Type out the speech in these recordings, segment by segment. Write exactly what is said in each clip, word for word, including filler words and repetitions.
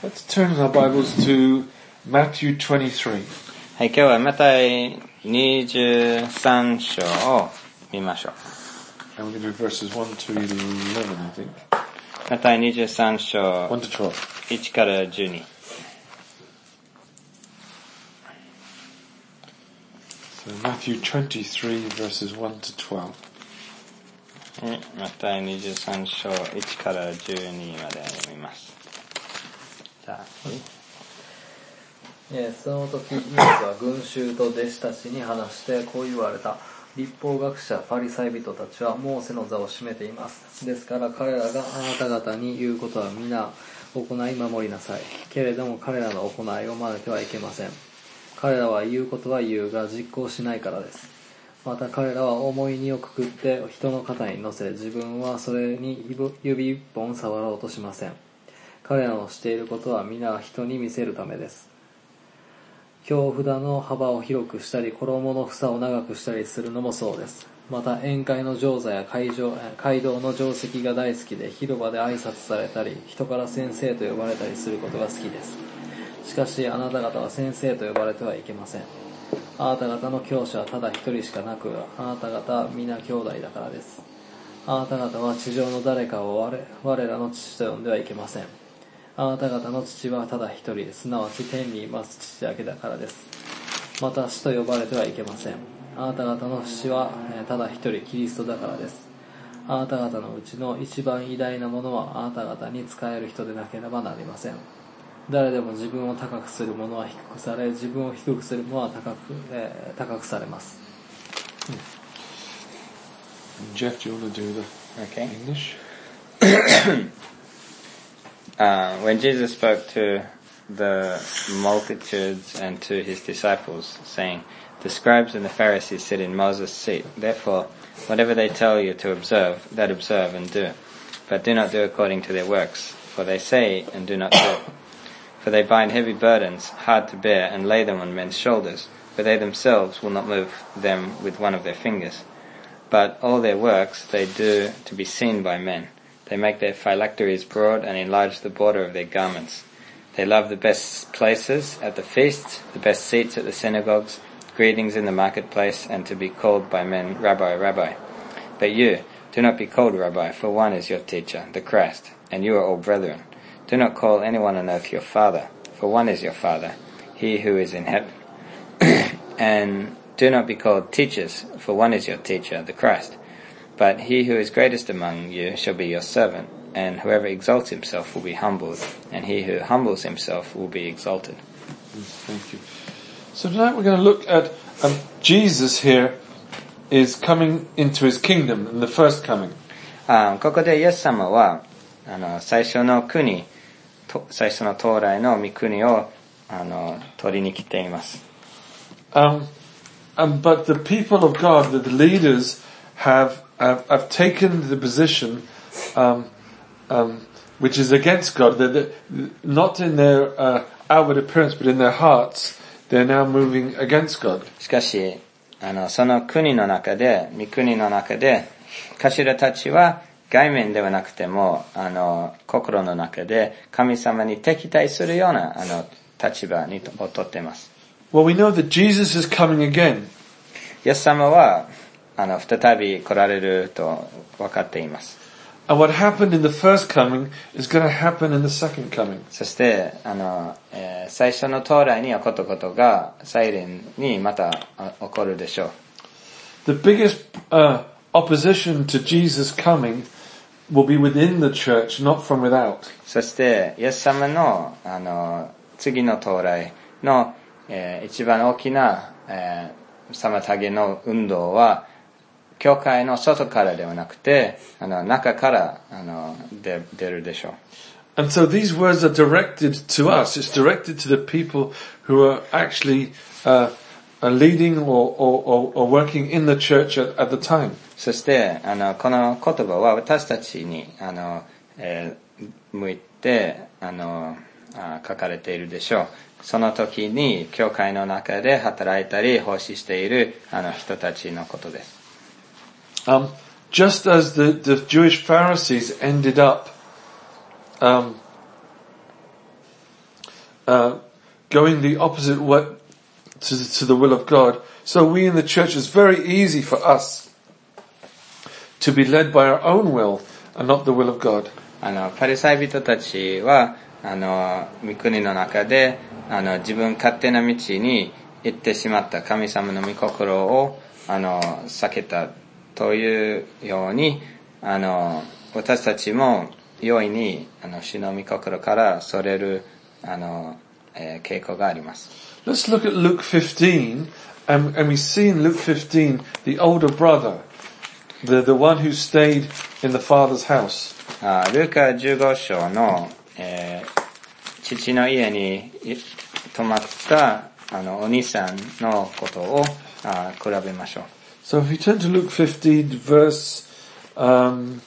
Let's turn our Bibles to Matthew twenty-three. はい、今日はマタイにじゅうさん章を見ましょう。 And we're going to do verses one to eleven, I think. マタイにじゅうさん章 one to twelve. いちからじゅうに。 So Matthew twenty-three, verses one to twelve. はい、マタイにじゅうさん章いちからじゅうにまで読みます。じゃあ、 えー、その時イエスは群衆と弟子たちに話してこう言われた。律法学者パリサイ人たちはモーセの座を占めています。ですから彼らがあなた方に言うことは皆行い守りなさい。けれども彼らの行いを真似てはいけません。彼らは言うことは言うが実行しないからです。また彼らは重い荷をくくって人の肩に乗せ、自分はそれに指一本触ろうとしません。彼らのしていることは皆人に見せるためです。京札の幅を広くしたり、衣の房を長くしたりするのもそうです。また宴会の上座や会場、街道の定席が大好きで、広場で挨拶されたり、人から先生と呼ばれたりすることが好きです。しかしあなた方は先生と呼ばれてはいけません。あなた方の教師はただ一人しかなく、あなた方は皆兄弟だからです。あなた方は地上の誰かを 我, 我らの父と呼んではいけません。あなた方の父はただ一人、すなわち天にいます父だけだからです。また死と呼ばれてはいけません。あなた方の父はただ一人、キリストだからです。あなた方のうちの一番偉大なものはあなた方に仕える人でなければなりません。誰でも自分を高くする者は低くされ、自分を低くする者は高く、えー、高くされます。 Jeff, do you want to do the Okay. English? Uh, when Jesus spoke to the multitudes and to his disciples, saying, "The scribes and the Pharisees sit in Moses' seat. Therefore, whatever they tell you to observe, that observe and do. But do not do according to their works, for they say and do not do. For they bind heavy burdens, hard to bear, and lay them on men's shoulders, but they themselves will not move them with one of their fingers. But all their works they do to be seen by men. They make their phylacteries broad and enlarge the border of their garments. They love the best places at the feasts, the best seats at the synagogues, greetings in the marketplace, and to be called by men, Rabbi, Rabbi. But you, do not be called Rabbi, for one is your teacher, the Christ, and you are all brethren. Do not call anyone on earth your father, for one is your Father, he who is in heaven. And do not be called teachers, for one is your teacher, the Christ. But he who is greatest among you shall be your servant, and whoever exalts himself will be humbled, and he who humbles himself will be exalted." Thank you. So tonight we're going to look at um, Jesus here is coming into his kingdom in the first coming. あ、ここでイエス様はあの最初の国、最初の到来の御国をあの取りに来ています。 Um, um, but the people of God, the, the leaders, have have, have taken the position um, um, which is against God. They're, they're, not in their uh, outward appearance, but in their hearts, they're now moving against God. しかし、あのその国の中で、御国の中で、頭たちは外面ではなくても、あの心の中で神様に敵対するようなあの立場にをとっています。 Well, we know that Jesus is coming again. イエス様はあの再び来られると分かっています。 And what happened in the first coming is going to happen in the second coming. そしてあの、えー、最初の到来に起こったことが再臨にまた起こるでしょう。 The biggest uh, opposition to Jesus coming will be within the church, not from without. そしてイエス様のあの次の到来の、えー、一番大きな、えー、妨げの運動は教会の外からではなくて、あの中からあの出出るでしょう。 And so these words are directed to us. It's directed to the people who are actually uh, are leading or, or, or working in the church at, at the time. そしてあのこの言葉は私たちにあの、えー、向いてあのあ書かれているでしょう。その時に教会の中で働いたり奉仕しているあの人たちのことです。 Um, just as the, the Jewish Pharisees ended up um, uh, going the opposite way to, to the will of God. So we in the church, it's very easy for us to be led by our own will and not the will of God. あの、パリサイ人たちは、あの、御国の中で、あの、自分勝手な道に行ってしまった神様の御心を、あの、避けたというように、あの、私たちも容易に、あの、主の御心からそれる、あの、えー、傾向があります。 Let's look at Luke fifteen, and, and we see in Luke fifteen the older brother, the, the one who stayed in the father's house. あルカじゅうご章の、えー、父の家に泊まったあのお兄さんのことをあ比べましょう。 So if we turn to Luke fifteen, verse um,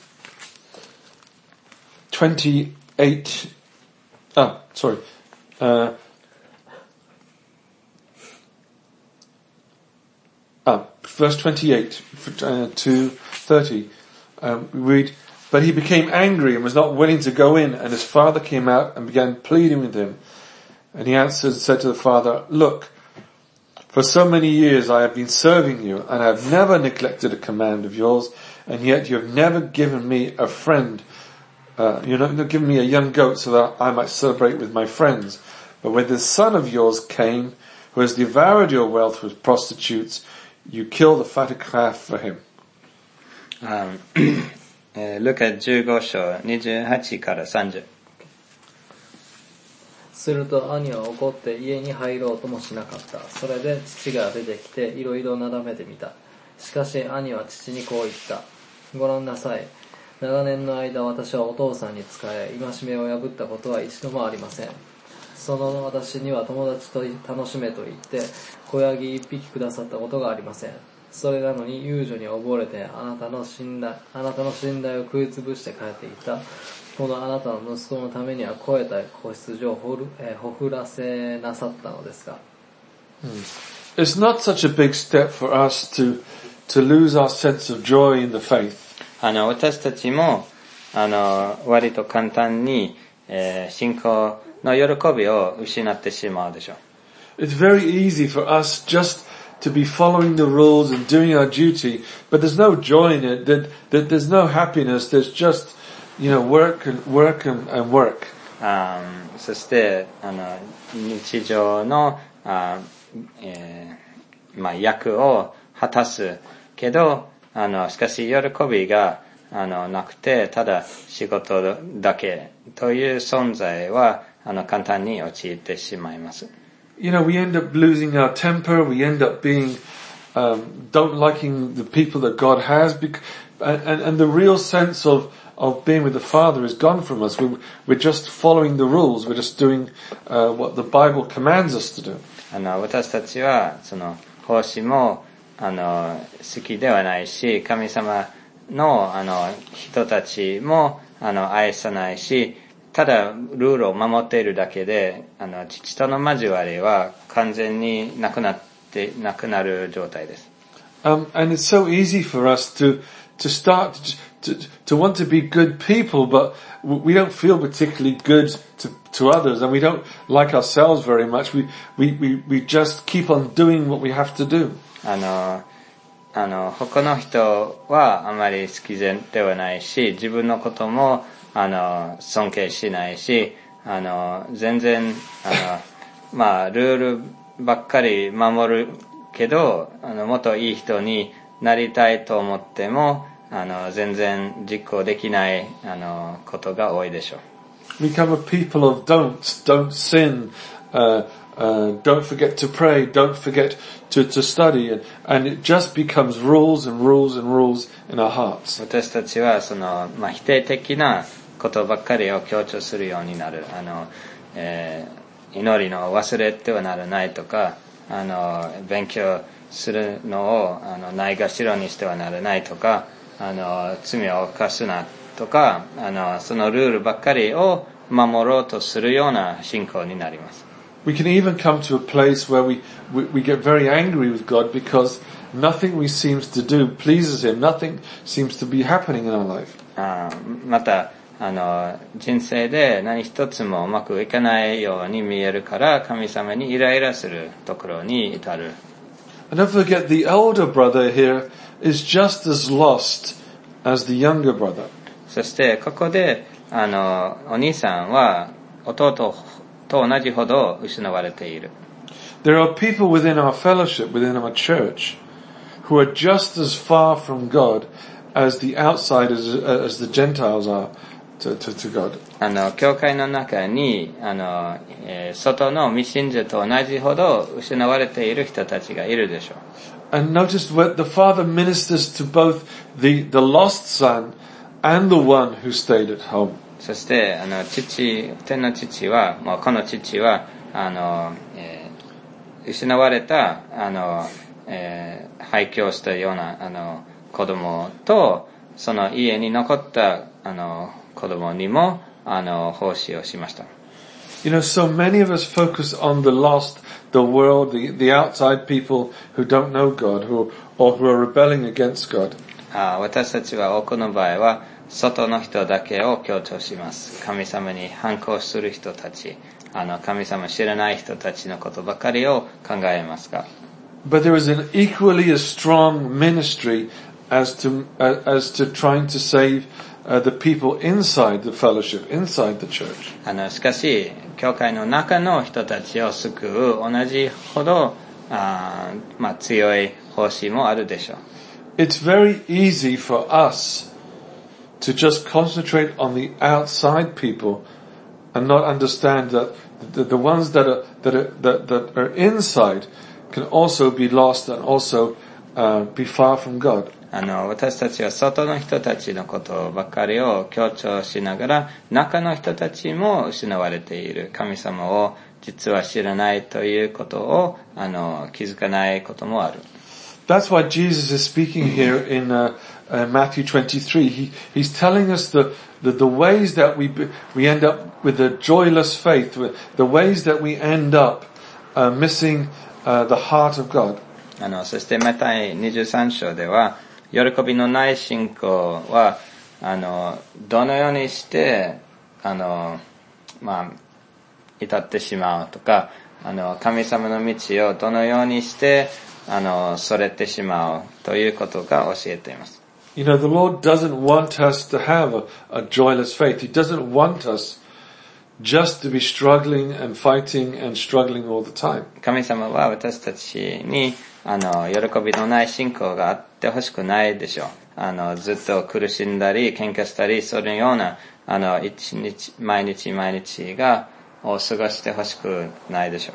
twenty-eight, ah, sorry, uh, ah, verse twenty-eight uh, to thirty, um, we read, "But he became angry and was not willing to go in, and his father came out and began pleading with him. And he answered and said to the father, 'Look, for so many years I have been serving you, and I have never neglected a command of yours, and yet you have never given me a friend. Uh, you've not given me a young goat so that I might celebrate with my friends. But when this son of yours came, who has devoured your wealth with prostitutes, you killed the fatted calf for him.'" Um, ルカじゅうご章にじゅうはちからさんじゅう。 すると兄は怒って家に入ろうともしなかった。それで父が出てきていろいろなだめてみた。しかし兄は父にこう言った。ご覧なさい。長年の間私はお父さんに仕え、戒めを破ったことは一度もありません。その私には友達と楽しめと言って子ヤギ一匹くださったことがありません。それなのに遊女に溺れてあなたの信頼、あなたの信頼を食いつぶして帰っていった。このあなたの息子のためには超えた子羊をほる、えー、ほふらせなさったのですか。 It's not such a big step for us to, to lose our sense of joy in the faith. あの、私たちも、あの、割と簡単に、えー、信仰の喜びを失ってしまうでしょう。 It's very easy for us just to be following the rules and doing our duty, but there's no joy in it, that, that there's no happiness, there's just, you know, work and work and, and work. あそして、あの、日常の、あえー、まあ、役を果たすけど、あの、しかし喜びが、あの、なくて、ただ仕事だけという存在は、あの、簡単に陥ってしまいます。 You know, we end up losing our temper, we end up being, um, don't liking the people that God has, bec- and, and, and the real sense of, of being with the Father is gone from us. We're, we're just following the rules, we're just doing, uh, what the Bible commands us to do. あの、私たちは、その、奉仕も、あの、好きではないし、神様の、あの、人たちも、あの、愛さないし、ただルールを守っているだけで、あの父との交わりは完全になくなってなくなる状態です。 Um, and it's so easy for us to to start to, to to want to be good people, but we don't feel particularly good to to others, and we don't like ourselves very much. We we we we just keep on doing what we have to do. あのあの他の人はあまり好きではないし、自分のこともあの尊敬しないし、あの全然あのまあルールばっかり守るけど、あのもっといい人になりたいと思っても、あの全然実行できないあのことが多いでしょう。 Become a people of don't, don't sin, uh, uh, don't forget to pray, don't forget to, to study, and, and it just becomes rules and rules and rules in our hearts. 私たちはその、まあ、否定的なことばっかりを強調するようになる。あの、えー、祈りの忘れてはならないとか、あの、勉強するのを、あの、ないがしろにしてはならないとか、あの、罪を犯すなとか、あの、そのルールばっかりを守ろうとするような信仰になります。 We can even come to a place where we, we, we get very angry with God because nothing we seems to do pleases Him. Nothing seems to be happening in our life. あまた、 あの、人生で何一つもうまくいかないように見えるから、神様にイライラするところに至る。 And don't forget, the elder brother here is just as lost as the younger brother. そして、ここで、あの、お兄さんは、弟と同じほど失われている。 There are people within our fellowship, within our church, who are just as far from God as the outsiders, as the Gentiles are to, to, to God. あの、教会の中に、あの、えー、外の未信者と同じほど失われている人たちがいるでしょう。 And notice what the Father ministers to both the, the lost son and the one who stayed at home. そして、あの、父、天の父は、もうこの父は、あの、えー、失われた、あの、えー、廃墟したような、あの、子供と、その家に残った、あの、子供にも、あの、奉仕をしました。 You know, so many of us focus on the lost, the world, the, the outside people who don't know God, who, or who are rebelling against God. あ、私たちは多くの場合は、外の人だけを強調します。神様に反抗する人たち、あの、神様知らない人たちのことばかりを考えますが。 But there is an equally as strong ministry as to, uh, as to trying to save uh, the people inside the fellowship, inside the church. あの、しかし、教会の中の人たちを救う同じほど、あ、まあ、強い奉仕もあるでしょう。 It's very easy for us to just concentrate on the outside people and not understand that the, the ones that are, that are, that, that are inside can also be lost and also uh, be far from God. あの、私たちは外の人たちのことばかりを強調しながら、中の人たちも失われている。神様を実は知らないということを、あの、気づかないこともある。 That's why Jesus is speaking here in uh, uh, Matthew twenty-three. He, he's telling us the, the, the ways that we, we end up with a joyless faith, the ways that we end up uh, missing uh, the heart of God. あの、そしてマタイにじゅうさん章では、喜びのない信仰は、あの、どのようにして、あの、まあ、至ってしまうとか、あの、神様の道をどのようにして、あの、それてしまうということが教えています。 You know, the Lord doesn't want us to have a, a joyless faith. He doesn't want us just to be struggling and fighting and struggling all the time. 神様は私たちに、あの、喜びのない信仰があってほしくないでしょう。あの、ずっと苦しんだり、喧嘩したり、そのような、あの、一日、毎日毎日が、を過ごしてほしくないでしょう。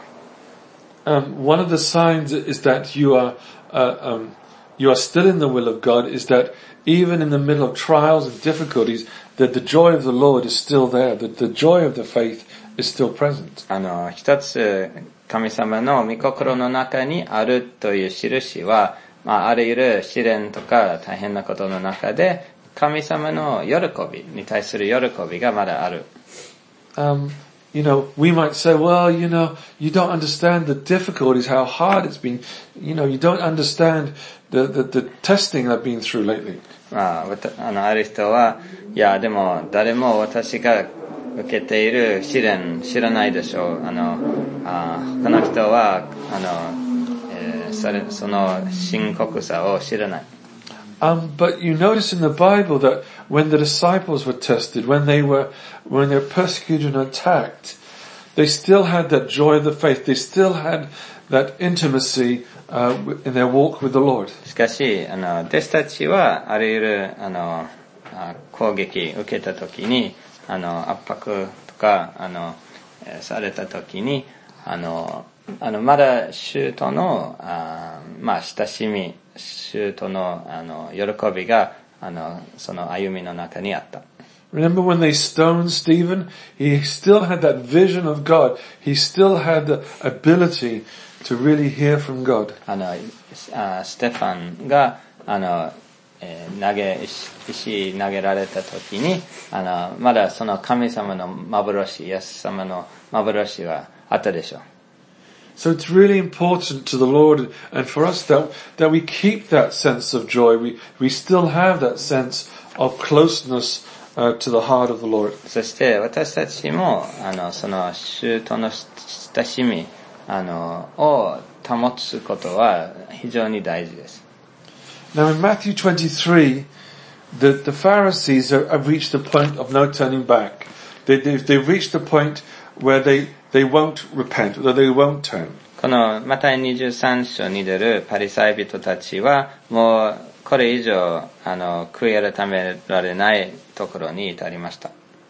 Um, one of the signs is that you are, uh, um, you are still in the will of God is that even in the middle of trials and difficulties, that the joy of the Lord is still there, that the joy of the faith is still present. あの、一つ、神様の御心の中にあるという印は、まあ、あらゆる試練とか大変なことの中で、神様の喜びに対する喜びがまだある。 Um, You know, we might say, well, you know, you don't understand the difficulties, how hard it's been. You know, you don't understand the, the, the testing I've been through lately. まあ、あの、ある人は、いや、でも、誰も私が受けている試練知らないでしょう。あの、あ他の人は、あの、えー、それ、その深刻さを知らない。 Um, but you notice in the Bible that when the disciples were tested, when they were, when they were persecuted and attacked, they still had that joy of the faith. They still had that intimacy uh, in their walk with the Lord. しかし、あの、弟子たちは、あらゆる、あの、攻撃受けたときに、あの、圧迫とか、あの、されたときに、あの、あの、まだ、主との、あまあ、親しみ、主との、あの、喜びが、あの、その歩みの中にあった。 Remember when they stoned Stephen? He still had that vision of God. He still had the ability to really hear from God. あの、あステファンが、あの、えー、投げ、石投げられた時に、あの、まだその神様の幻、イエス様の幻はあったでしょう。 So it's really important to the Lord and for us that, that we keep that sense of joy. We, we still have that sense of closeness uh, to the heart of the Lord. そして私たちも、あの、その主との親しみ、あの、を保つことは非常に大事です。 Now in Matthew twenty-three, the, the Pharisees have, have reached the point of no turning back. They, they've, they've reached the point where they, they won't repent, or they won't turn. このマタイにじゅうさん章に出るパリサイ人たちは、もうこれ以上、あの、悔い改められないところに至りました。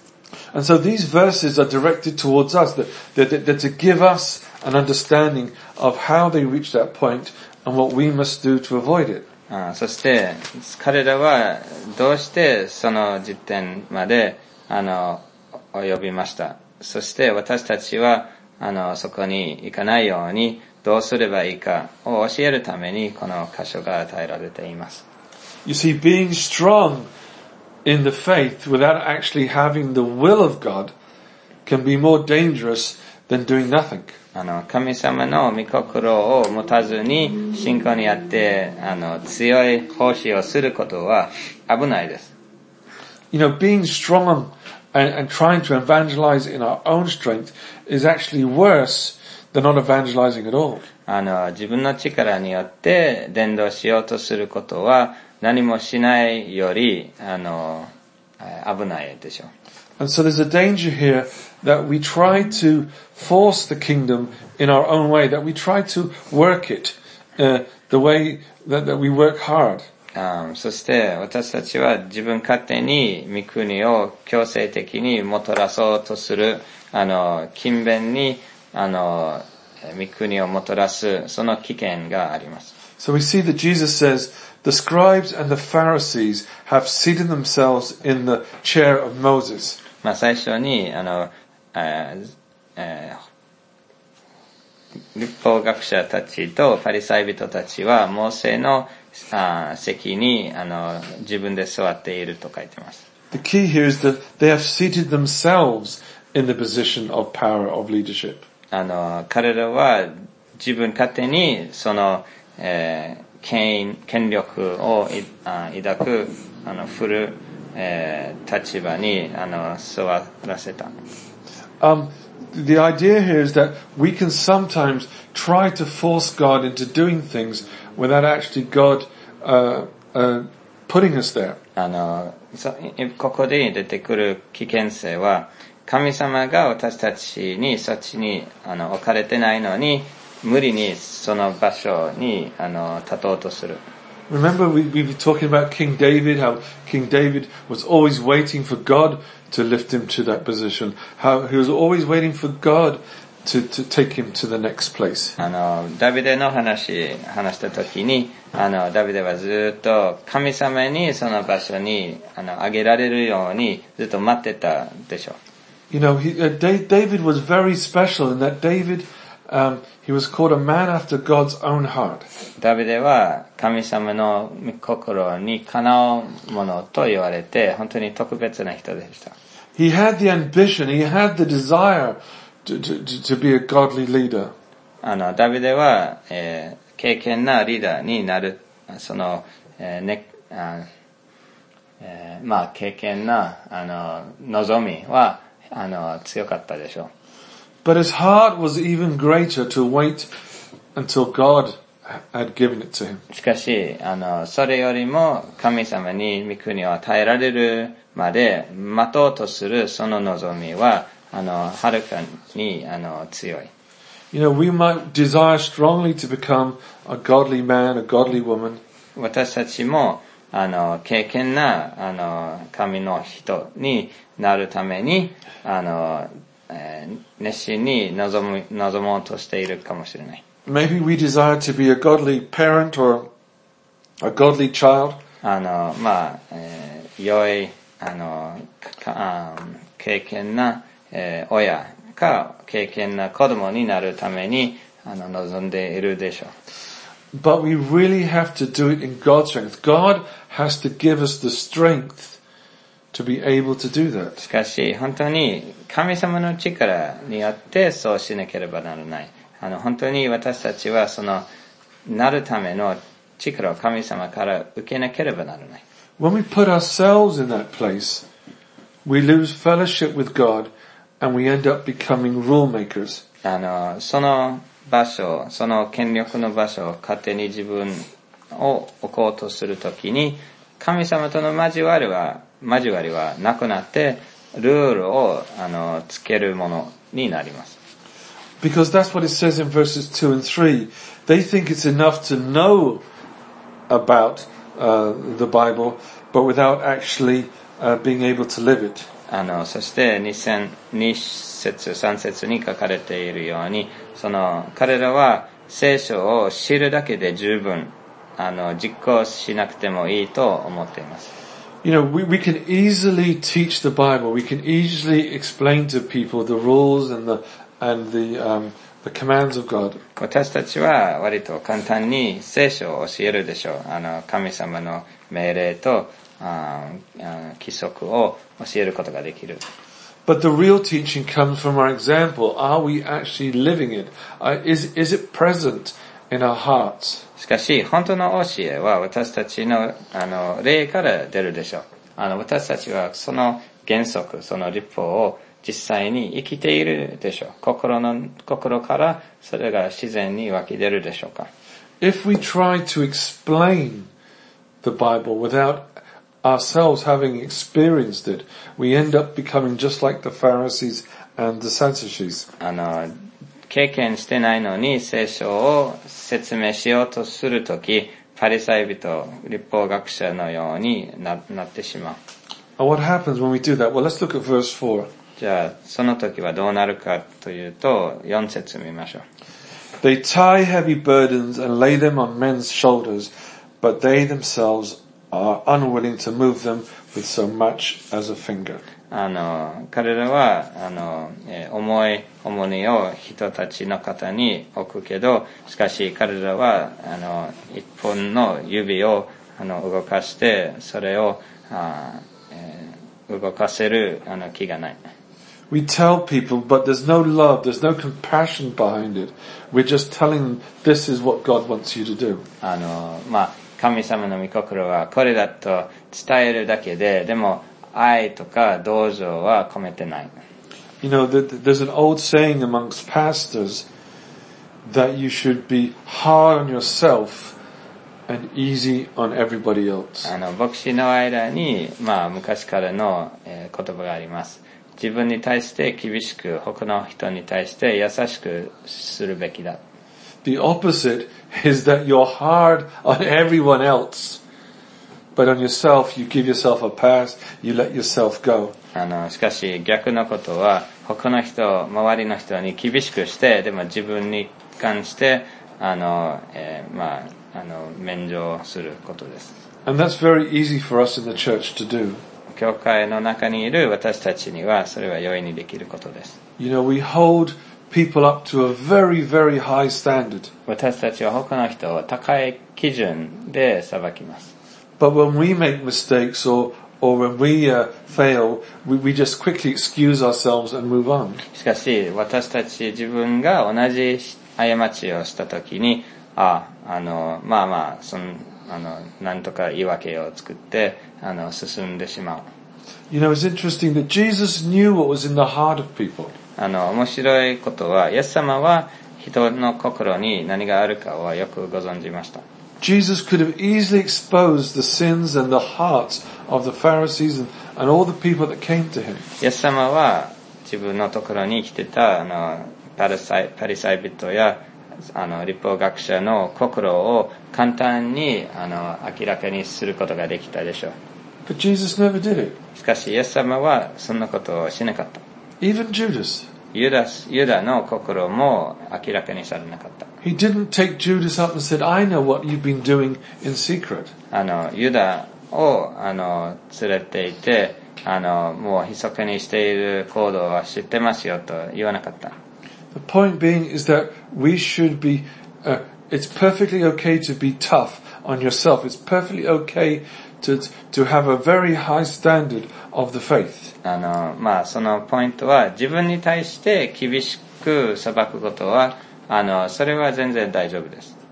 And so these verses are directed towards us, that, that, that, that to give us an understanding of how they reach that point and what we must do to avoid it. あそして彼らはどうしてその時点まであの及びました。そして私たちはあのそこに行かないようにどうすればいいかを教えるためにこの箇所が与えられています。 You see, being strong in the faith without actually having the will of God can be more dangerous than doing nothing. あの神様の御心を持たずに信仰にあってあの強い奉仕をすることは危ないです。 You know, being strong and, and trying to evangelize in our own strength is actually worse than not evangelizing at all. あの自分の力によって伝道しようとすることは何もしないよりあの危ないでしょう。 And so there's a danger here that we try to force the kingdom in our own way, that we try to work it uh, the way that, that we work hard. あそして私たちは自分勝手に御国を強制的にもたらそうとする、あの勤勉にあの御国をもたらすその危険があります。 So we see that Jesus says, the scribes and the Pharisees have seated themselves in the chair of Moses. まあ最初にあの、えーえー、律法学者たちとパリサイ人たちはモーセのあ席にあの自分で座っていると書いてます。 The key here is that they have seated themselves in the position of power of leadership. あの彼らは自分勝手にその、えー、権威権力を抱くあの振るえー、立場にあの座らせた。 Um, the idea here is that we can sometimes try to force God into doing things without actually God uh, uh, putting us there. あのここで出てくる危険性は神様が私たちにそっちにあの置かれてないのに無理にその場所にあの立とうとする。 Remember we, we were talking about King David, how King David was always waiting for God to lift him to that position, how he was always waiting for God to, to take him to the next place. あの、ダビデの話、話した時に、あの、ダビデはずっと神様にその場所に、あの、上げられるようにずっと待ってたでしょ。 You know, he, uh, David was very special in that David, um, he was called a man after God's own heart. ダビデは神様の心にかなうものと言われて本当に特別な人でした。 He had the ambition, he had the desire to, to, to be a godly leader. あのダビデは、えー、敬虔なリーダーになるその、えーねあえー、まあ敬虔なあの望みはあの強かったでしょう。 But his heart was even greater to wait until God had given it to him. しかし、あの、それよりも神様に御国を与えられるまで待とうとするその望みは、あの、はるかに、あの、強い。 You know, we might desire strongly to become a godly man, a godly woman. 私たちも、あの、敬虔な、あの、神の人になるために、あの、えー、熱心に望む、望もうとしているかもしれない。 Maybe we desire to be a godly parent or a godly child. あの、まあ、えー、良い、あの、か敬虔な、えー、親か、敬虔な子供になるために、あの、望んでいるでしょう。 But we really have to do it in God's strength. God has to give us the strength to be able to do that. しかし、本当に神様の力によってそうしなければならない。あの、本当に私たちはその、なるための力を神様から受けなければならない。 When we put ourselves in that place, we lose fellowship with God and we end up becoming rule makers. あの、その場所、その権力の場所を勝手に自分を置こうとするときに、神様との交わりは、交わりはなくなって、ルールを、あの、つけるものになります。 Because that's what it says in verses two and three. They think it's enough to know about uh, the Bible, but without actually uh, being able to live it. あの、そしてに節、さん節に書かれているように、その、彼らは聖書を知るだけで十分、あの、実行しなくてもいいと思っています。 You know, we, we can easily teach the Bible. We can easily explain to people the rules and the, and the, um, the commands of God. 私たちは割と簡単に聖書を教えるでしょう。あの、神様の命令と、ああ規則を教えることができる。 But the real teaching comes from our example. Are we actually living it? Uh, is, is it present in our hearts? しかし、本当の教えは私たちの、あの、霊から出るでしょう。あの、私たちはその原則、その律法を実際に生きているでしょう。心の、心からそれが自然に湧き出るでしょうか。 If we try to explain the Bible without ourselves having experienced it, we end up becoming just like the Pharisees and the Sadducees. あの、経験してないのに聖書を説明しようとするとき、パリサイ人、律法学者のように な, なってしまう。 And what happens when we do that? Well, let's look at verse four. じゃあ、その時はどうなるかというと、よん節見ましょう。 They tie heavy burdens and lay them on men's shoulders, but they themselves are unwilling to move them with so much as a finger. あの、彼らは、あの、えー、重い重荷を人たちの肩に置くけど、しかし彼らは、あの、一本の指を、あの、動かして、それを、あ、えー、動かせる、あの、気がない。 We tell people, but there's no love, there's no compassion behind it. We're just telling them this is what God wants you to do. あの、まあ、神様の御心はこれだと伝えるだけで、でも愛とか同情は込めてない。 You know, there's an old saying amongst pastors that you should be hard on yourself and easy on everybody else. あの、牧師の間に、まあ、昔からの、えー、言葉があります。自分に対して厳しく、他の人に対して優しくするべきだ。 The opposite is that you're hard on everyone else, but on yourself you give yourself a pass, you let yourself go. あの、しかし逆のことは、他の人、周りの人に厳しくして、でも自分に関して、あの、えー、まあ、あの、免除することです。 And that's very easy for us in the church to do. 教会の中にいる私たちにはそれは容易にできることです。 You know, we hold people up to a very, very high standard. 私たちは他の人を高い基準で裁きます。 But when we make mistakes or, or when we uh, fail, we, we just quickly excuse ourselves and move on. しかし私たち自分が同じ過ちをしたときに、あ、あの、まあまあ、その、あの、なんとか言い訳を作って、あの、進んでしまう。 You know, it's interesting that Jesus knew what was in the heart of people. あの、面白いことは、イエス様は人の心に何があるかはよくご存知ました。 Jesus could have easily exposed the sins and the hearts of the Pharisees and, and all the people that came to him. イエス様は自分のところに来てた、あの、パリサイ、パリサイ人や、あの、律法学者の心を簡単に、あの、明らかにすることができたでしょう。 But Jesus never did it. しかし、イエス様はそんなことをしなかった。 Even Judas. ユダス、ユダの心も明らかにされなかった。 He didn't take Judas up and said, I know what you've been doing in secret. あの、ユダを、あの、連れていて、あの、もう密かにしている行動は知ってますよと言わなかった。 The point being is that we should be, uh, it's perfectly okay to be tough on yourself. It's perfectly okay to, to have a very high standard of the faith. あの、まあ、そのポイントは自分に対して厳しく裁くことは、あの、それは全然大丈夫です。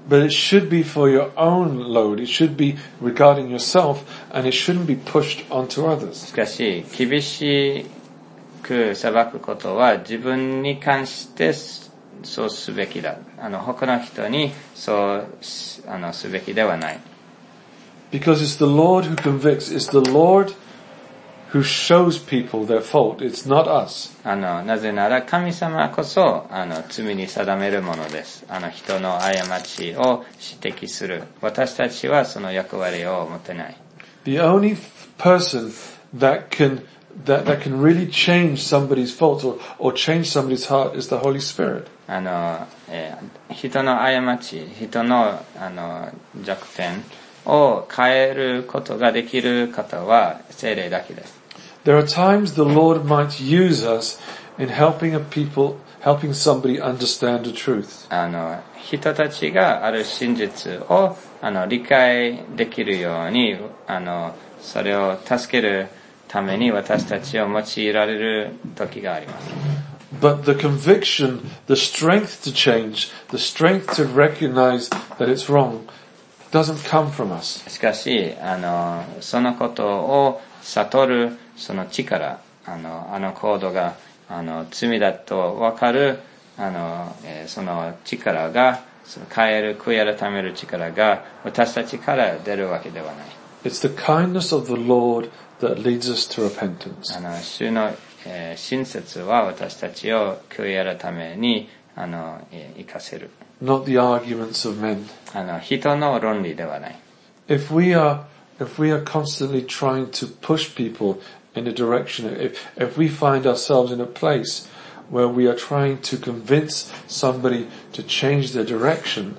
But it should be for your own load. It should be regarding yourself, and it shouldn't be pushed onto others. しかし、厳しく裁くことは自分に関してそうすべきだ。あの、他の人にそうあのすべきではない。 Because it's the Lord who convicts. It's the Lord who shows people their fault. It's not us. あの、なぜなら神様こそ、あの、罪に定めるものです。あの、人の過ちを指摘する。私たちはその役割を持てない。 The only person that can, that, that can really change somebody's fault or, or change somebody's heart is the Holy Spirit. あの、えー、人の過ち、人の、あの、弱点を変えることができる方は聖霊だけです。 There are times the Lord might use us in helping a people, helping somebody understand the truth. あの、人たちがある真実を、あの、理解できるように、あの、それを助けるために私たちを用いられる時があります。 But the conviction, the strength to change, the strength to recognize that it's wrong, doesn't come from us. しかし、あの、そのことを悟る、その力、あの、あの行動が、あの、罪だとわかる、あの、えー、その力が、その変える、悔い改める力が、私たちから出るわけではない。 It's the kindness of the Lord that leads us to repentance. あの、主の、えー、親切は私たちを悔い改めに、あの、えー、生かせる。 Not the arguments of men. あの、人の論理ではない。 If we are, if we are constantly trying to push people in a direction, if, if we find ourselves in a place where we are trying to convince somebody to change their direction,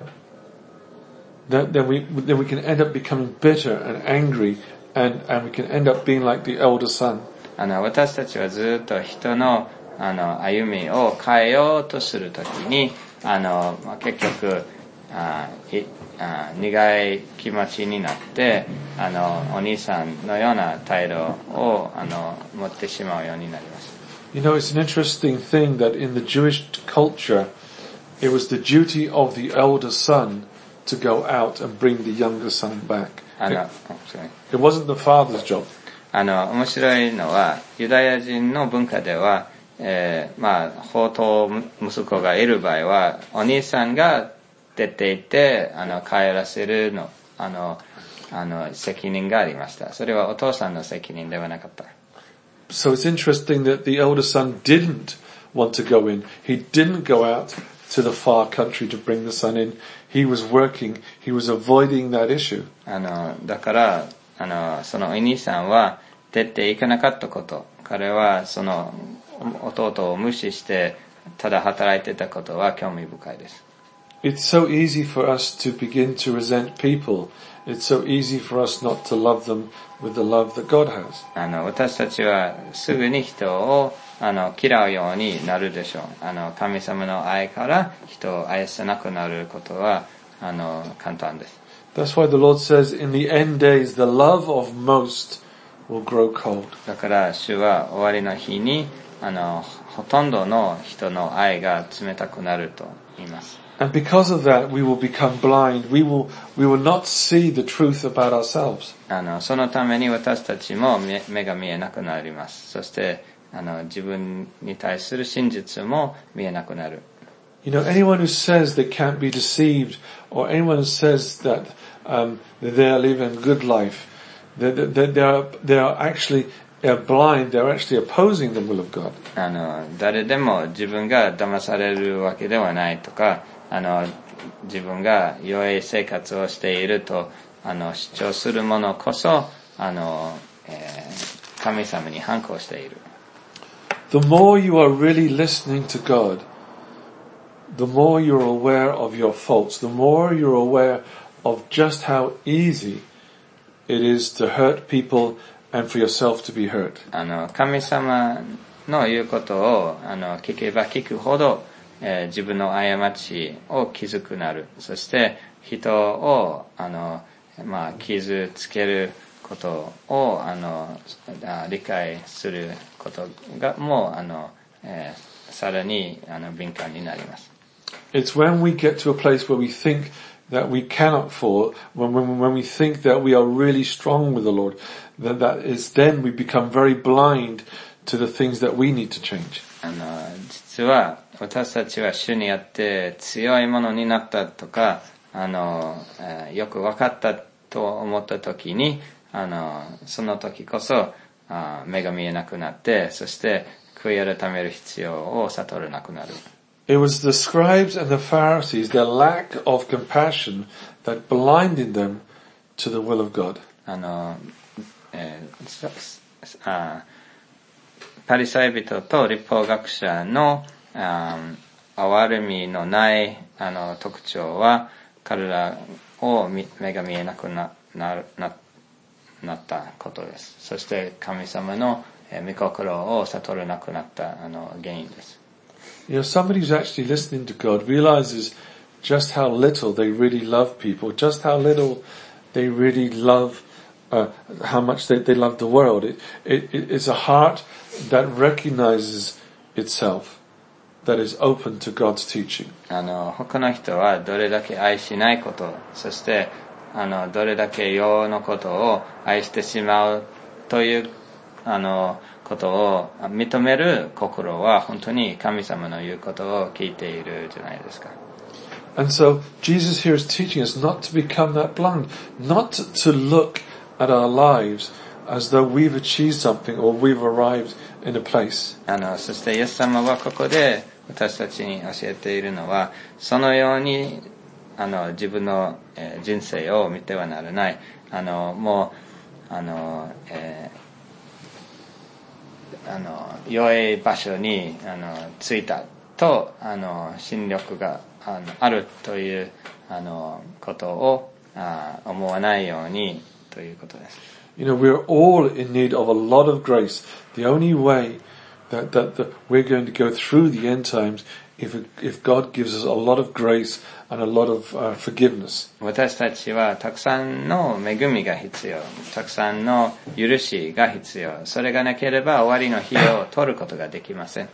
then, then we, then we can end up becoming bitter and angry, and, and we can end up being like the elder son. あの、私たちはずっと人の、あの、歩みを変えようとするときに、あの、まあ、結局、あいあ苦い気持ちになって、あの、お兄さんのような態度を、あの、持ってしまうようになります。 You know, it's an interesting thing that in the Jewish culture, it was the duty of the elder son to go out and bring the younger son back. あの、 It, it wasn't the father's job. あの、面白いのは、ユダヤ人の文化では、えー、まあ、宝刀息子がいる場合は、お兄さんが出ていて、あの、帰らせるの、あの、あの、責任がありました。それはお父さんの責任ではなかった。 So it's interesting that the elder son didn't want to go in. He didn't go out to the far country to bring the son in. He was working. He was avoiding that issue. あの、だから、あの、そのお兄さんは出ていかなかったこと。彼はその弟を無視して、ただ働いてたことは興味深いです。 It's so easy for us to begin to resent people. It's so easy for us not to love them with the love that God has. あの、私たちはすぐに人をあの嫌うようになるでしょう。あの、神様の愛から人を愛せなくなることは、あの、簡単です。 That's why the Lord says in the end days, the love of most will grow cold. だから主は終わりの日に、あの、ほとんどの人の愛が冷たくなると言います。 And because of that, we will become blind. We will, we will not see the truth about ourselves. あの、そのために私たちも目、目が見えなくなります。そして、あの、自分に対する真実も見えなくなる。 You know, anyone who says they can't be deceived, or anyone who says that, um, that they are living a good life, that they, they, they are, they are actually are blind, they're actually opposing the will of God. あの、誰でも自分が騙されるわけではないとか、あの、自分が良い生活をしていると、あの、主張する者こそ、あの、えー、神様に反抗している。 The more you are really listening to God, the more you're aware of your faults, the more you're aware of just how easy it is to hurt people and for yourself to be hurt. あの、神様の言うことを、あの、聞けば聞くほど、えー、自分の過ちを気づくなる。そして人をあの、まあ、傷つけることをあの理解することがもうあの、えー、さらにあの敏感になります。 It's when we get to a place where we think that we cannot fall, when, when, when we think that we are really strong with the Lord, that, that is then we become very blind to the things that we need to change. あの、実は私たちは主にあって強いものになったとか、あの、えー、よく分かったと思った時に、あの、その時こそ、あ目が見えなくなって、そして悔い改める必要を悟れなくなる。 It was the scribes and the Pharisees, their lack of compassion, that blinded them to the will of God. あの、えー、あパリサイ人と律法学者のあ憐れみのないあの特徴は彼らを目が見えなくな、な、な、なったことです。そして神様の御心を悟れなくなったあの原因です。 You know, somebody who's actually listening to God realizes just how little they really love people, just how little they really love, uh, how much they, they love the world. It, it, it's a heart that recognizes itself, that is open to God's teaching. あの、他の人はどれだけ愛しないこと、そして、あの、どれだけ世のことを愛してしまうという、あの、ことを認める心は本当に神様の言うことを聞いているじゃないですか。 And so Jesus here is teaching us not to become that blind, not to, to look at our lives as though we've achieved something or we've arrived in a place. あの、そしてイエス様はここで私たちに教えているのは、そのようにあの自分の、えー、人生を見てはならない。あの、もうあの、えーあの良い場所にあの着いたとあの心力が あ, のあるというあのことをあ思わないようにということです。 You know, we're all in need of a lot of grace. The only way that, that, that we're going to go through the end times if if God gives us a lot of grace and a lot of、uh, forgiveness. 私たちはたくさんの恵みが必要、たくさんの許しが必要。それがなければ終わりの日を取ることができません。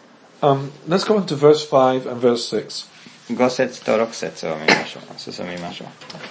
Um, let's go on to verse five and verse six. ご節とろく節を見ましょう。進みましょう。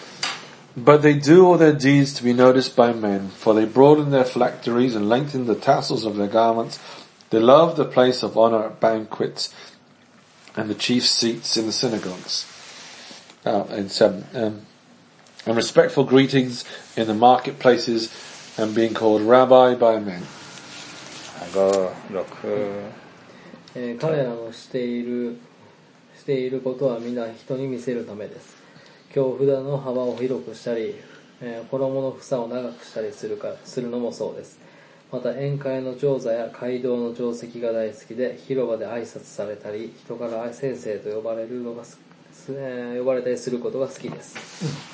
But they do all their deeds to be noticed by men, for they broaden their phylacteries and lengthen the tassels of their garments. They love the place of honor at banquets and the chief seats in the synagogues. Uh, and seven, um, and respectful greetings in the marketplaces and being called rabbi by men. ご、ろく、 えー、彼らのしているしていることは皆人に見せるためです。京札の幅を広くしたり、えー、衣の房を長くしたりするかするのもそうです。また宴会の上座や街道の定石が大好きで、広場で挨拶されたり、人から先生と呼ばれるのが呼ばれたりすることが好きです。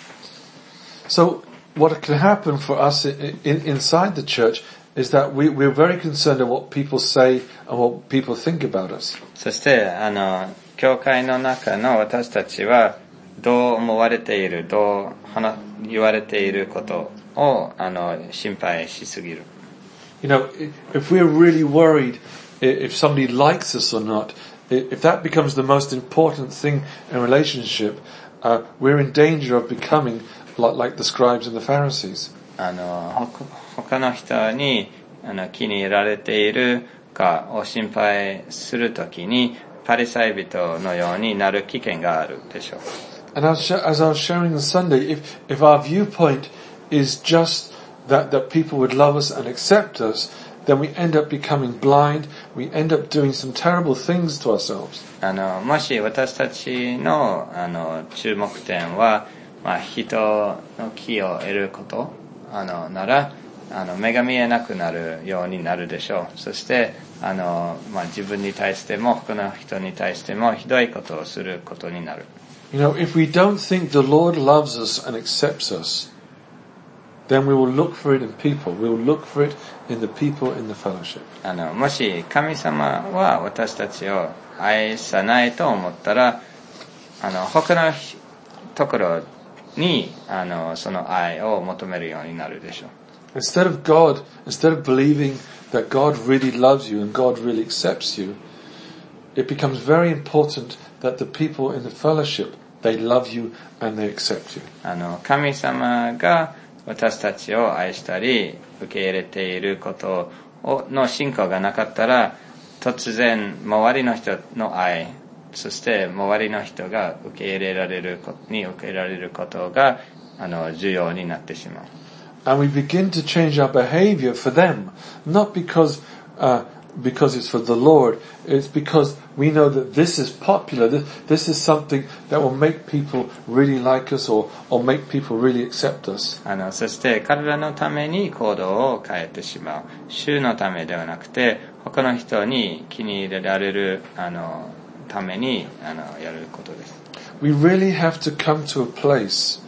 So what can happen for us in, in, inside the church is that we, we're very concerned of what people say and what people think about us. そしてあの教会の中の私たちはどう思われている、どう言われていることをあの心配しすぎる。 You know, if we're really worried if somebody likes us or not, if that becomes the most important thing in a relationship, uh, we're in danger of becoming like, like the scribes and the Pharisees. あの他の人にあの気に入られているかを心配するときにパリサイ人のようになる危険があるでしょう。 And as, as I was sharing on Sunday, if if our viewpoint is just that that people would love us and accept us, then we end up becoming blind. We end up doing some terrible things to ourselves. あのもし私たちのあの注目点は、まあ、人の気を得ることあのならあの目が見えなくなるようになるでしょう。そしてあの、まあ、自分に対しても他の人に対してもひどいことをすることになる。 You know, if we don't think the Lord loves us and accepts us, then we will look for it in people. We will look for it in the people in the fellowship. あのもし神様は私たちを愛さないと思ったら、あの他のところにあのその愛を求めるようになるでしょう。 Instead of God, instead of believing that God really loves you and God really accepts you, it becomes very important that the people in the fellowship, they love you and they accept you. あの、神様が私たちを愛したり、受け入れていることをの信仰がなかったら、突然、周りの人の愛、そして周りの人が受け入れられることに受け入れられることが、あの、重要になってしまう。 And we begin to change our behavior for them, not because, uh, because it's for the Lord, it's because we know that this is popular, this, this is something that will make people really like us or, or make people really accept us. あの、そして彼らのために行動を変えてしまう。主のためではなくて、他の人に気に入れられる、あの、ために、あの、やることです。 We really have to come to a place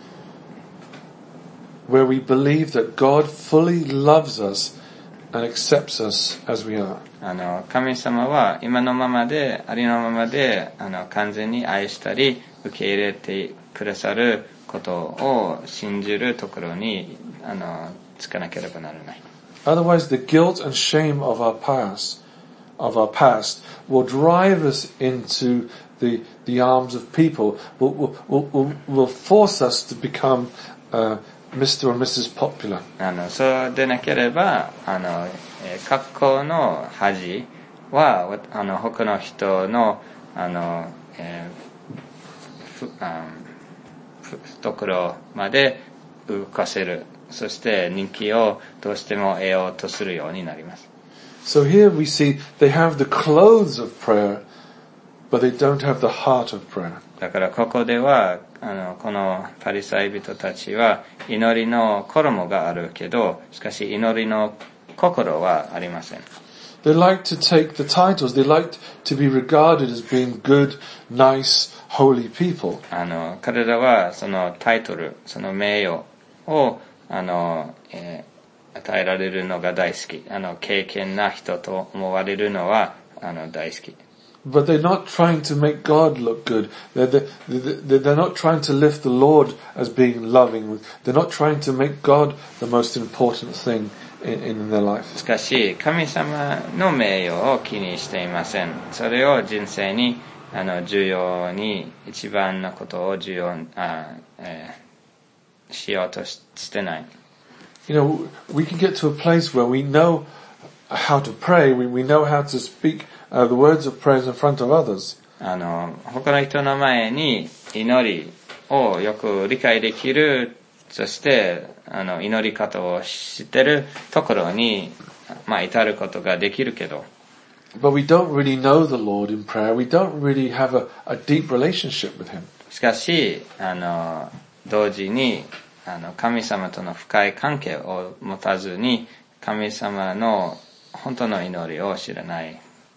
where we believe that God fully loves us and accepts us as we are. あの、神様は今のままで、ありのままで、あの、完全に愛したり、受け入れてくださることを信じるところに、あの、つかなければならない。 Otherwise, the guilt and shame of our past, of our past, will drive us into the the arms of people, will will will, will force us to become uh, Mister or Missus Popular. あの、そうでなければ、あの、えー、格好の恥は、あの、他の人の、あの、えー、ふ、あふ、懐まで動かせる。そして人気をどうしても得ようとするようになります。 So here we see they have the clothes of prayer, but they don't have the heart of prayer. だからここでは、あの、このパリサイ人たちは祈りの衣があるけど、しかし祈りの心はありません。 They like to take the titles. They like to be regarded as being good, nice, holy people. あの、彼らはそのタイトル、その名誉を、あの、えー、与えられるのが大好き。あの、敬虔な人と思われるのは、あの、大好き。 But they're not trying to make God look good. They're, they're, they're not trying to lift the Lord as being loving. They're not trying to make God the most important thing in, in their life. しかし、神様の名誉を気にしていません。それを人生に、あの、重要に、一番のことを重要、あ、えー、しようとし、してない。 You know, we can get to a place where we know how to pray. We, we know how to speak uh, the words of praise in front of others. あの、他の人の前に祈りをよく理解できる、そして、あの、祈り方を知ってるところに、まあ、至ることができるけど、 But we don't really know the Lord in prayer. We don't really have a, a deep relationship with Him. しかし、あの、同時に、あの、神様との深い関係を持たずに、神様の本当の祈りを知らない。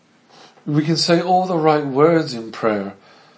We can say all the right words in prayer,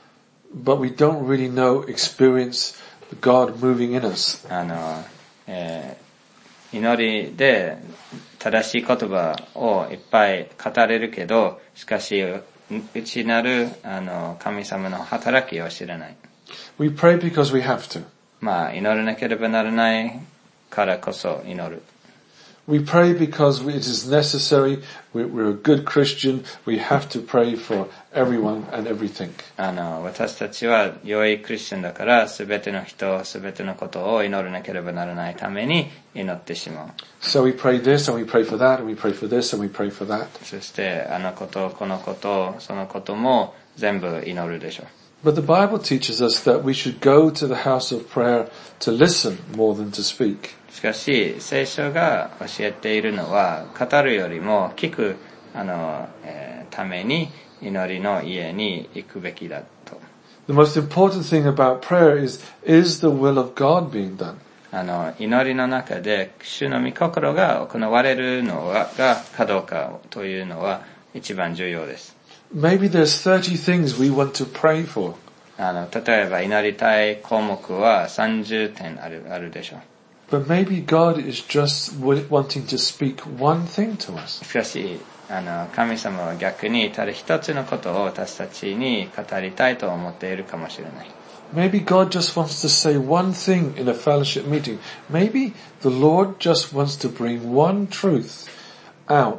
but we don't really know, experience God moving in us. あの、えー、祈りで正しい言葉をいっぱい語れるけど、しかし、内なる、あの、神様の働きを知らない。 We pray because we have to. まあ、祈らなければならないからこそ祈る。 We pray because it is necessary. We're a good Christian. We have to pray for everyone and everything. あの、私たちは良いクリスチャンだから、すべての人、すべてのことを祈らなければならないために祈ってしまう。 So we pray this and we pray for that and we pray for this and we pray for that. そして、あのこと、このこと、そのことも全部祈るでしょう。 But the Bible teaches us that we should go to the house of prayer to listen more than to speak. しかし、聖書が教えているのは、語るよりも聞く、あの、えー、ために祈りの家に行くべきだと。 The most important thing about prayer is, is the will of God being done? あの、祈りの中で、主の御心が行われるのが、かどうかというのは一番重要です。 Maybe there's thirty things we want to pray for. あの、例えば祈りたい項目はさんじゅってんある、あるでしょう。 But maybe God is just wanting to speak one thing to us. しかし、あの、神様は逆にただ一つのことを私たちに語りたいと思っているかもしれない。 Maybe God just wants to say one thing in a fellowship meeting. Maybe the Lord just wants to bring one truth out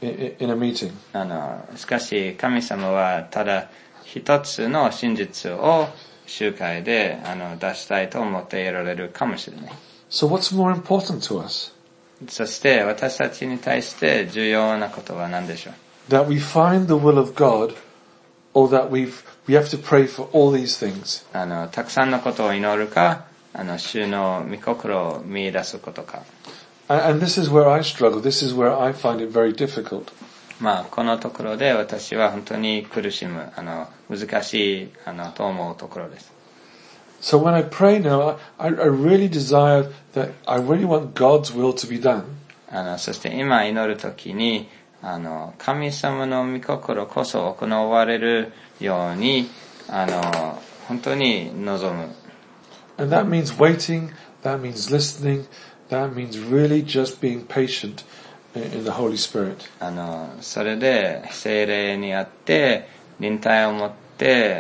in, in a meeting. あの、しかし神様はただ一つの真実を集会であの出したいと思っていられるかもしれない。 So what's more important to us? そして私たちに対して重要なことは何でしょう？ That we find the will of God, or that we've, we have to pray for all these things. あの、たくさんのことを祈るか、あの、主の御心を見出すことか。 And, and this is where I struggle. This is where I find it very difficult. まあ、このところで私は本当に苦しむ、あの、難しい、あの、と思うところです。 So when I pray now, I, I really desire that, I really want God's will to be done. あの、そして今祈るときに、あの、神様の御心こそ行われるように、あの、本当に望む。 And that means waiting, that means listening, that means really just being patient in, in the Holy Spirit. あの、それで聖霊にあって、忍耐を持って、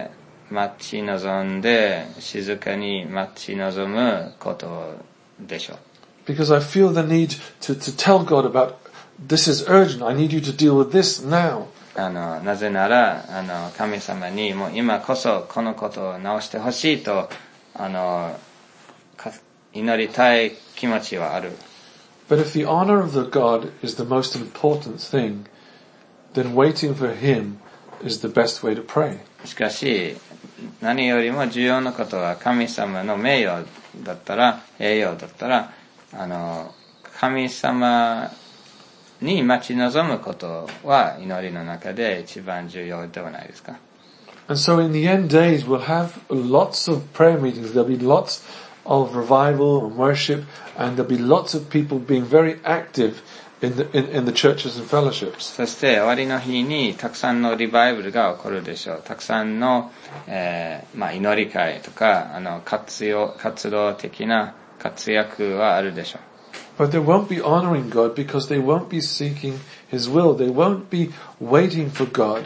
待ち望んで、静かに待ち望むことでしょう。 Because I feel the need to, to tell God about, this is urgent, I need you to deal with this now. あの、なぜなら、あの、神様にもう今こそこのことを直してほしいと、あの、祈りたい気持ちはある。 But if the honor of the God is the most important thing, then waiting for Him is the best way to pray. しかし、何よりも重要なことは神様の名誉だったら、栄誉だったら、あの、神様に待ち望むことは祈りの中で一番重要ではないですか。 And so in the end days, we'll have lots of prayer meetings. There'll be lots of revival and worship, and there'll be lots of people being very active in the, in, in the churches and fellowships. そして終わりの日にたくさんのリバイバルが起こるでしょう。たくさんの、えー、まあ祈り会とか、あの、活用、活動的な活躍はあるでしょう。 But they won't be honoring God because they won't be seeking His will. They won't be waiting for God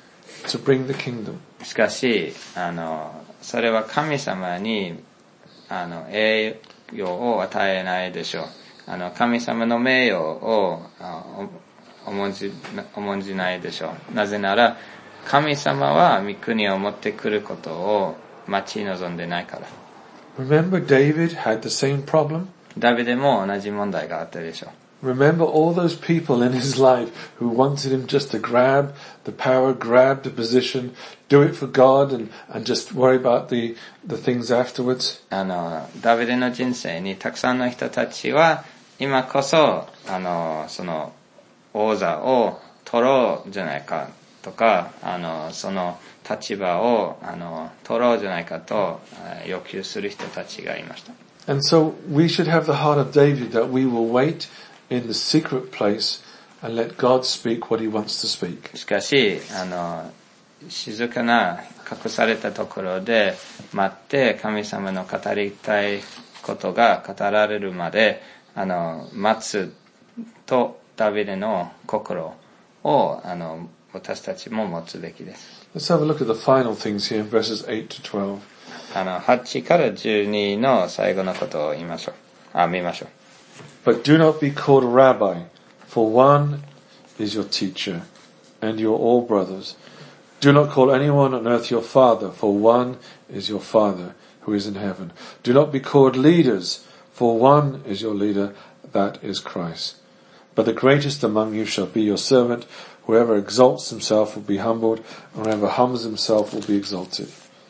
to bring the kingdom. しかし、あの、それは神様に、あの、栄誉を与えないでしょう。あの、神様の名誉を重んじ、重んじないでしょう。なぜなら、神様は御国を持ってくることを待ち望んでないから。 Remember David had the same problem? ダビデも同じ問題があったでしょう。 Remember all those people in his life who wanted him just to grab the power, grab the position, do it for God and, and just worry about the, the things afterwards. あの、ダビデの人生にたくさんの人たちは、今こそ、あの、その、王座を取ろうじゃないかとか、あの、その立場を、あの、取ろうじゃないかと要求する人たちがいました。 And so we should have the heart of David that we will wait in the secret place and let God speak what He wants to speak. しかし、あの、静かな隠されたところで待って神様の語りたいことが語られるまで、あの、待つとダビデの心を、あの、私たちも持つべきです。 Let's have a look at the final things here in verses eight to twelve. あの、はちからじゅうにの最後のことを言いましょう。あ、見ましょう。 But do not be called a rabbi, for one is your teacher, and you're all brothers. Do not call anyone on earth your father, for one is your Father who is in heaven. Do not be called leaders, for one is your leader, that is Christ. But the greatest among you shall be your servant. Whoever exalts himself will be humbled, and whoever humbles himself will be exalted.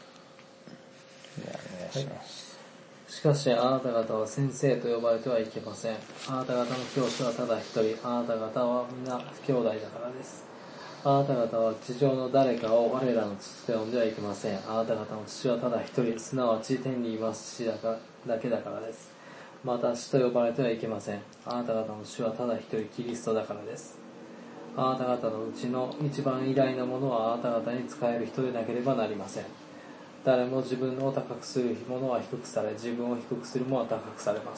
しかしあなた方は先生と呼ばれてはいけません。あなた方の教師はただ一人、あなた方は皆兄弟だからです。あなた方は地上の誰かを我らの父と呼んではいけません。あなた方の父はただ一人、すなわち天にいます父だかだけだからです。また主と呼ばれてはいけません。あなた方の主はただ一人、キリストだからです。あなた方のうちの一番偉大なものはあなた方に仕える人でなければなりません。誰も自分を高くする者は低くされ、自分を低くする者は高くされます。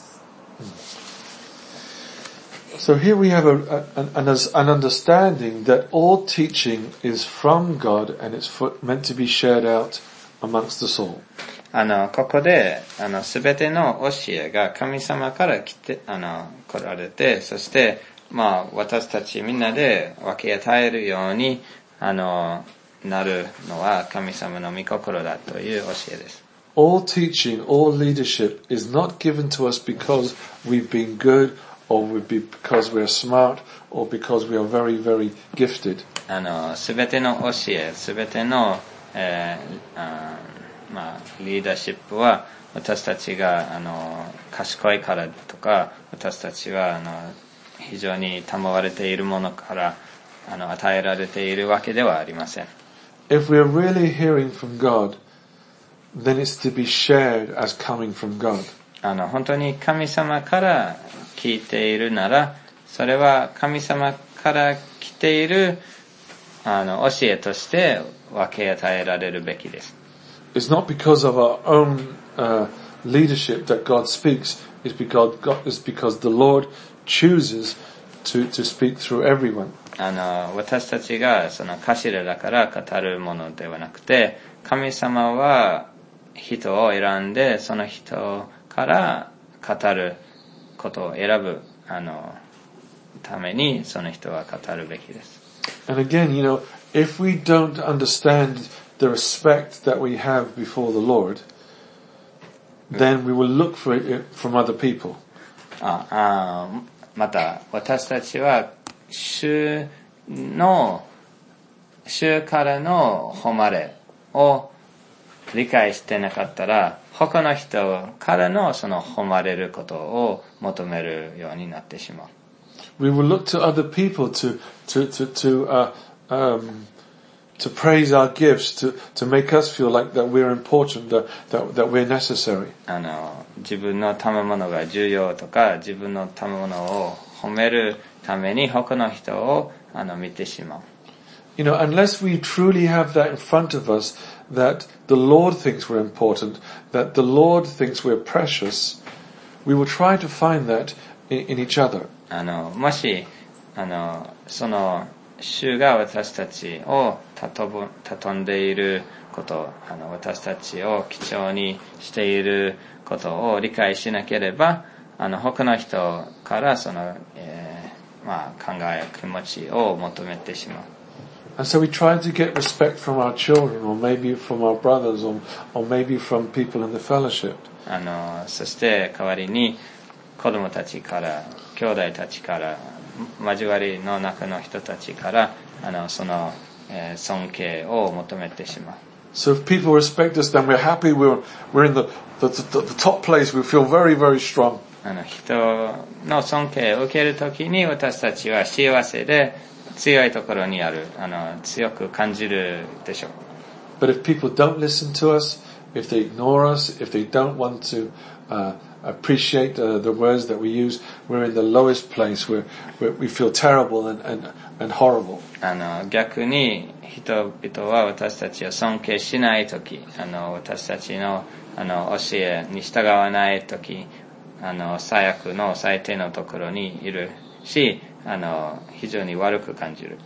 So here we have a, a, an, an understanding that all teaching is from God and it's for, meant to be shared out amongst the soul. あの、ここで、あの、すべての教えが神様から来て、あの、来られて、そして、 まあ、私たちみんなで分け与えるように、あの、なるのは神様の御心だという教えです。 All teaching, all leadership is not given to us because we've been good or because we're smart or because we are very, very gifted. あの、すべての教え、すべての、えーあまあ、リーダーシップは私たちがあの賢いからとか、私たちはあの非常に賜われているものからあの与えられているわけではありません。 If we are really hearing from God, then it's to be shared as coming from God. あの本当に神様から聞いているなら、それは神様から来ているあの教えとして分け与えられるべきです。 It's not because of our own uh, leadership that God speaks. It's because God, it's because the Lord chooses to to speak through everyone. あの私たちがその頭だから語るものではなくて、神様は人を選んでその人から語ることを選ぶあのためにその人は語るべきです。 And again, you know, if we don't understand the respect that we have before the Lord, then we will look for it from other people. ああまた私たちは主の主からの誉れを理解してなかったら、他の人からのその誉れることを求めるようになってしまう。 We will look to other people to to to to uh, um, to praise our gifts, to to make us feel like that we're important, that that, that we're necessary. あの自分の賜物が重要とか、自分の賜物を褒めるために他の人をあの見てしまう。 You know, unless we truly have that in front of us, that the Lord thinks we're important, that the Lord thinks we're precious, we will try to find that in, in each other. あのもしあのその主が私たちを尊んでいること、あの私たちを貴重にしていることを理解しなければ、あの他の人からその、えーまあ、考え気持ちを求めてしまう。 And so we try to get respect from our children, or maybe from our brothers, or, or maybe from people in the fellowship. あのそして代わりに子供たちから、兄弟たちから、交わりの中の人たちから、あのその、えー、尊敬を求めてしまう。 So if people respect us, then we're happy. We're we're in the the, the, the top place. We feel very very strong. あの人の尊敬を受けるときに私たちは幸せで強いところにある、あの強く感じるでしょう。 But if people don't listen to us, if they ignore us, if they don't want to uh, appreciate uh, the words that we use, we're in the lowest place. Where we feel terrible and and and horrible. あの逆に人々は私たちを尊敬しないとき、あの私たちのあの教えに従わないとき、あの最悪の最低のところにいるし、あの非常に悪く感じる。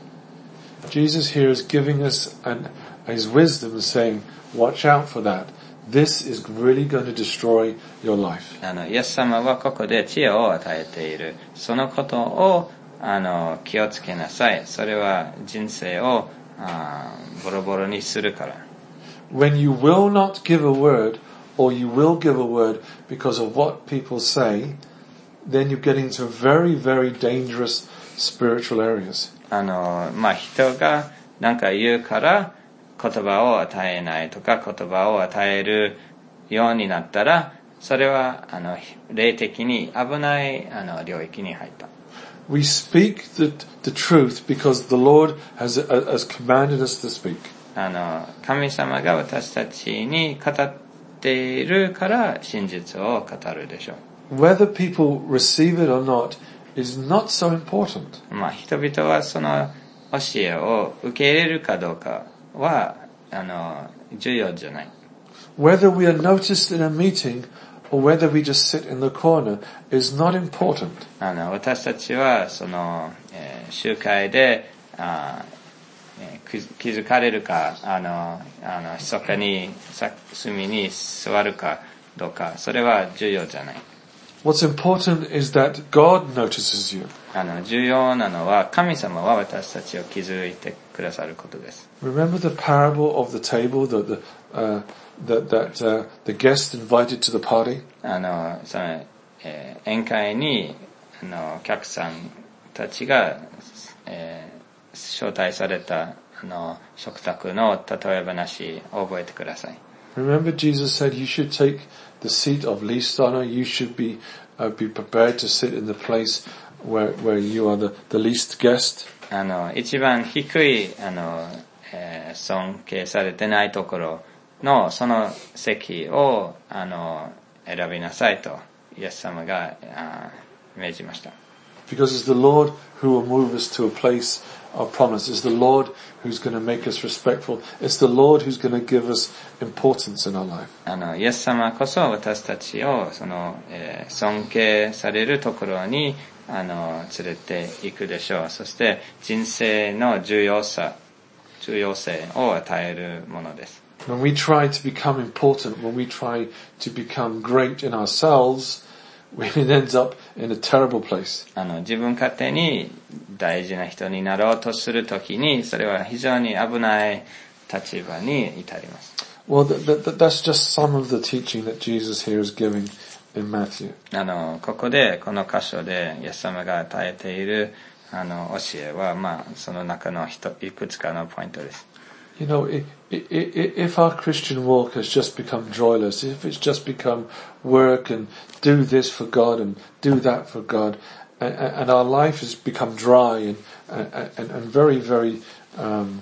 Jesus here is giving us an, his wisdom, saying, "Watch out for that. This is really going to destroy your life." あのイエス様はここで知恵を与えている。そのことをあの気をつけなさい。それは人生をあボロボロにするから。 When you will not give a word, or you will give a word because of what people say, then you get into very, very dangerous spiritual areas. あのまあ人が何か言うから言葉を与えないとか言葉を与えるようになったら、それはあの霊的に危ないあの領域に入った。 We speak the, the truth because the Lord has, has commanded us to speak. あの神様が私たちに語っているから真実を語るでしょう。 Whether people receive it or not is not so important. まあ人々はその教えを受け入れるかどうかはあの重要じゃない。 Whether we are noticed in a meeting or whether we just sit in the corner is not important. あの私たちはその、えー、集会であ、えー、気づかれるか、あのあの密かに隅に座るかどうか、それは重要じゃない。 What's important is that God notices you. あの、重要なのは神様は私たちを気づいてくださることです。 Remember the parable of the table that the, uh, that, that, uh, the guest invited to the party? あの、その、えー、宴会に、あの、お客さんたちが、えー、招待された、あの、食卓の例え話を覚えてください。 Remember Jesus said you should take the seat of least honor. You should be, uh, be prepared to sit in the place where, where you are the, the least guest. あの、一番低い、あの、えー、尊敬されてないところの、その席を、あの、選びなさいと、イエス様が、あ命じました。 Because it's the Lord who will move us to a place of promise. It's the Lord who's going to make us respectful. It's the Lord who's going to give us importance in our life. あの、イエス様こそ私たちを、その、えー、尊敬されるところに、あの、連れて行くでしょう。そして、人生の重要さ、重要性を与えるものです。 When we try to become important, when we try to become great in ourselves, we end up in a terrible place. あの、自分勝手に大事な人になろうとするときに、それは非常に危ない立場に至ります。 Well, that, that, that's just some of the teaching that Jesus here is giving in Matthew. あの、ここで、この箇所で、イエス様が与えている、あの、教えは、まあ、その中の一いくつかのポイントです。 You know, if, if our Christian walk has just become joyless, if it's just become work and do this for God and do that for God, and, and our life has become dry and, and, and very, very, um,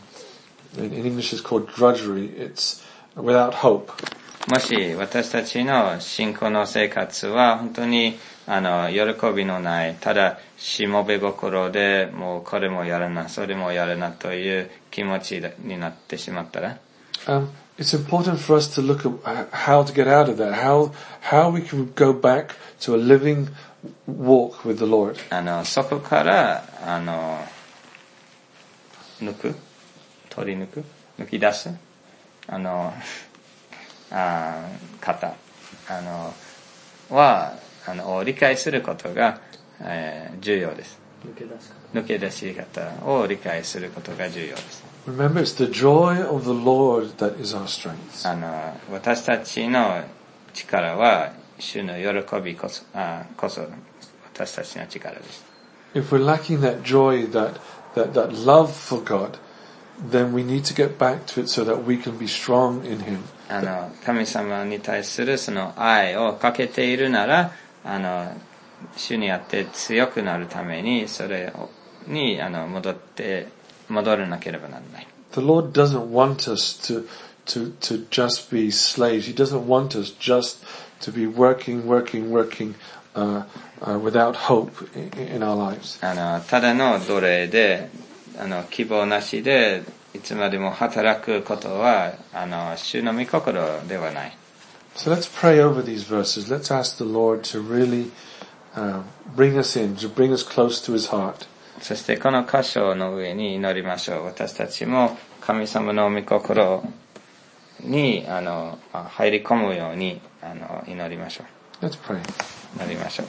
in English it's called drudgery, it's without hope. もし私たちの信仰の生活は本当にあの喜びのないただしもべ心でもうこれもやるなそれもやるなという気持ちになってしまったら、 um, it's important for us to look at how to get out of that, how how we can go back to a living walk with the Lord. あのそこからあの抜く取り抜く抜き出すあのあ方あのはあのを理解することが、えー、重要です。 抜け出し方。 抜け出し方を理解することが重要です。 Remember, it's the joy of the Lord that is our strength. あの私たちの力は主の喜びこそあこそ私たちの力です。 If we're lacking that joy, that that that love for God, then we need to get back to it so that we can be strong in Him. あの神様に対するその愛をかけているなら、あの主にあって強くなるためにそれにあの戻って戻らなければならない。 The Lord doesn't want us to to to just be slaves. He doesn't want us just to be working, working, working uh, uh, without hope in, in our lives. あのただの奴隷で、あの希望なしでいつまでも働くことはあの主の御心ではない。 So let's pray over these verses. Let's ask the Lord to really uh, bring us in, to bring us close to His heart. そしてこの箇所の上に祈りましょう。私たちも神様の御心にあの入り込むようにあの祈りましょう。 Let's pray. 祈りましょう。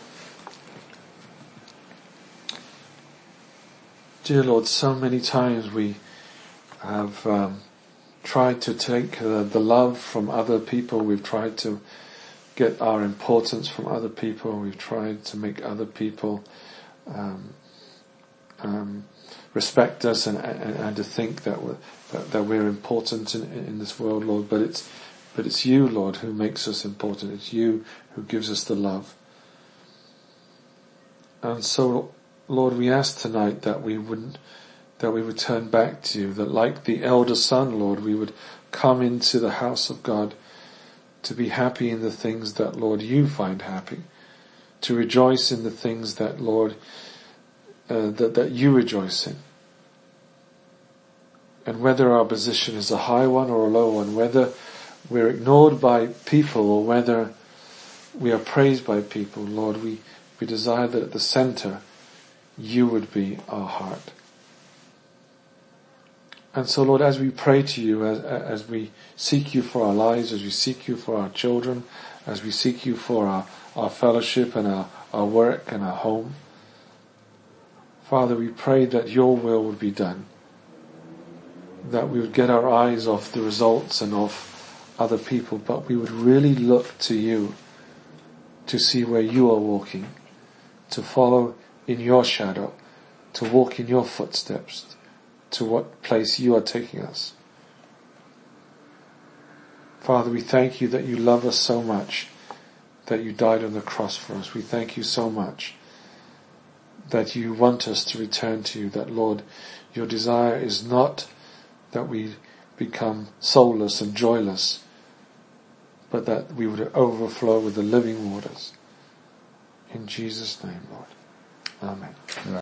Dear Lord, so many times we have um, tried to take uh, the love from other people. We've tried to get our importance from other people. We've tried to make other people um, um, respect us and, and, and to think that we're, that, that we're important in, in this world, Lord. But it's but it's You, Lord, who makes us important. It's You who gives us the love. And so, Lord, we ask tonight that we wouldn't, that we would turn back to You, that like the elder son, Lord, we would come into the house of God to be happy in the things that, Lord, You find happy, to rejoice in the things that, Lord, uh, that, that You rejoice in. And whether our position is a high one or a low one, whether we're ignored by people or whether we are praised by people, Lord, we, we desire that at the center You would be our heart. And so, Lord, as we pray to you, as, as we seek you for our lives, as we seek you for our children, as we seek you for our, our fellowship and our, our work and our home, Father, we pray that your will would be done, that we would get our eyes off the results and off other people, but we would really look to you to see where you are walking, to follow in your shadow, to walk in your footsteps, to what place you are taking us. Father, we thank you that you love us so much, that you died on the cross for us. We thank you so much that you want us to return to you, that, Lord, your desire is not that we become soulless and joyless, but that we would overflow with the living waters. In Jesus' name, Lord. Amen.